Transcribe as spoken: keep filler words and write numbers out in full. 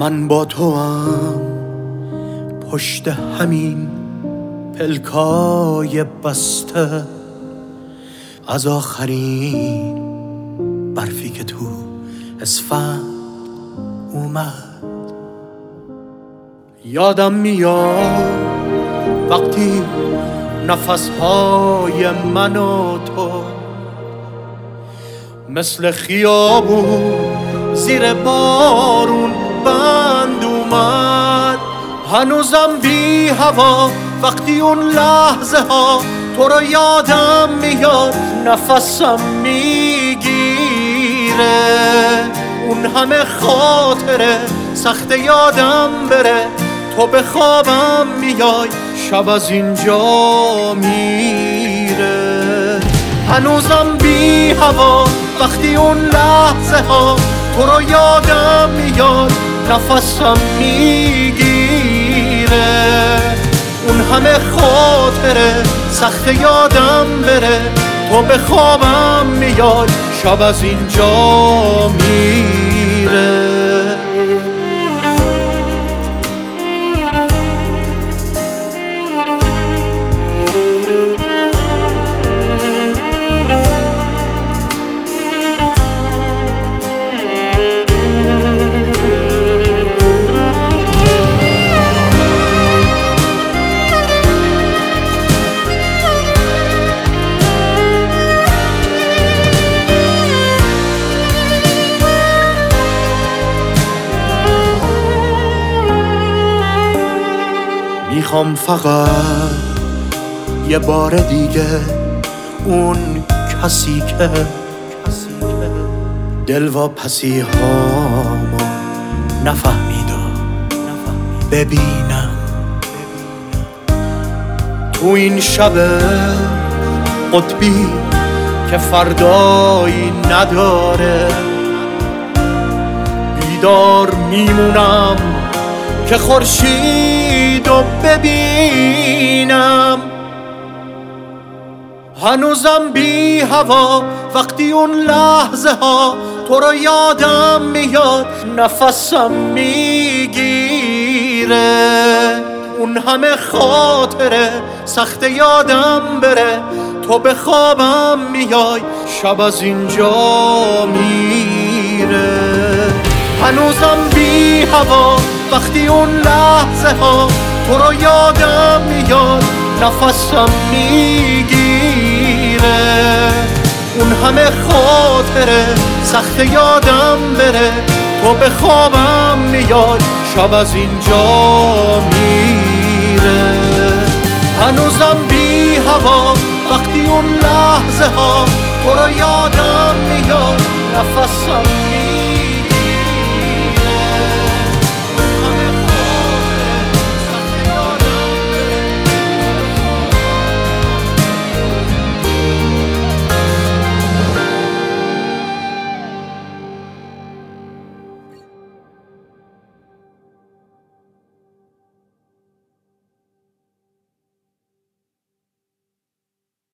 من با تو هم پشت همین پلکای بسته، از آخرین برفی که تو اسفند اومد. یادم میاد وقتی نفسهای من و تو مثل خیابون زیر بارون بند اومد. هنوزم بی هوا وقتی اون لحظه ها تو رو یادم میاد، نفسم میگیره. اون همه خاطره سخت یادم بره، تو به خوابم میای شب از اینجا میره. هنوزم بی هوا وقتی اون لحظه ها تو رو یادم میاد، نفسم میگیره. اون همه خاطره سخت یادم بره، تو به خوابم میای شب از اینجا میره. میخوام فقط یه بار دیگه اون کسی که دلواپسی هامو نفهمید و ببینم. تو این شب قطبی که فردایی نداره، بیدار میمونم که خورشید رو ببینم. هنوزم بی هوا وقتی اون لحظه ها تو رو یادم میاد، نفسم میگیره. اون همه خاطره سخت یادم بره، تو به خوابم میای شب از اینجا میره. هنوزم بی هوا وقتی اون لحظه ها تو رو یادم میاد، نفسم میگیره. اون همه خاطره سخت یادم بره، تو به خوابم میاد شب از اینجا میره. هنوزم بی هوا وقتی اون لحظه ها تو رو یادم میاد، نفسم